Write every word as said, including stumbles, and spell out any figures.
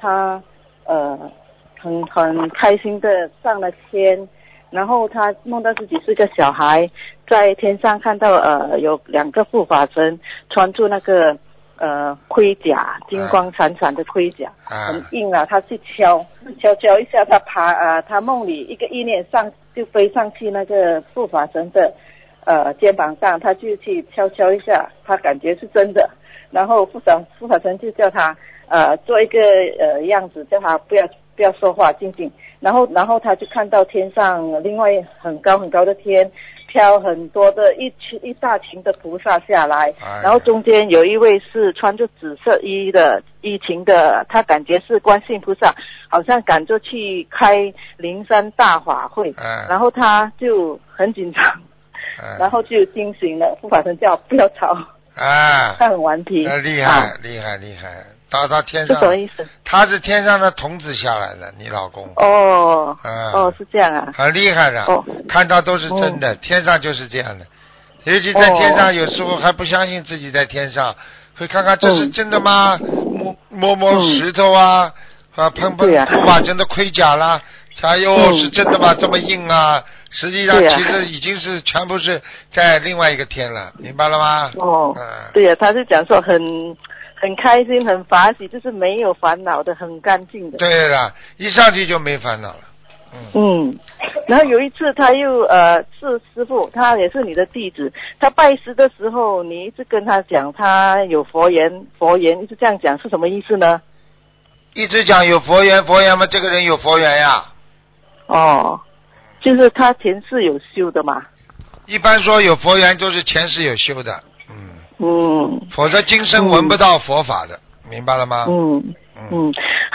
他呃很很开心的上了天，然后他梦到自己是个小孩，在天上看到呃有两个护法神穿着那个呃盔甲，金光闪闪的盔甲， 啊、 很硬啊，他去敲敲敲一下，他爬啊、呃，他梦里一个意念上就飞上去那个护法神的呃肩膀上，他就去敲敲一下，他感觉是真的，然后护法护法神就叫他呃做一个呃样子，叫他不要不要说话，静静，然后然后他就看到天上另外很高很高的天飘很多的一群一大群的菩萨下来，然后中间有一位是穿着紫色衣的衣裙的，他感觉是观世音菩萨，好像赶着去开灵山大法会，然后他就很紧张，然后就惊醒了，护法神叫不要吵啊，他很顽皮， 厉害厉害厉害，到到天上， 是什么意思？ 他是天上的童子下来的，你老公。 哦， 嗯、 哦，是这样啊， 很厉害的，哦、看到都是真的、哦，天上就是这样的，尤其在天上，有时候还不相信自己在天上，会看看这是真的吗？摸摸摸石头啊，嗯、啊，碰碰护法神的盔甲啦，哎呦、嗯，是真的吗？这么硬啊！实际上其实已经是全部是在另外一个天了，明白了吗？ 哦，嗯、对呀、啊，他是讲说很很开心、很法喜，就是没有烦恼的，很干净的。 对了，一上去就没烦恼了。嗯, 嗯，然后有一次他又呃是师父，他也是你的弟子，他拜师的时候，你一直跟他讲他有佛缘，佛缘一直这样讲是什么意思呢？ 一直讲有佛缘，佛缘嘛，这个人有佛缘呀。 哦，就是他前世有修的嘛。 一般说有佛缘都是前世有修的，嗯嗯， 否则今生闻不到佛法的，嗯、明白了吗？ 嗯嗯。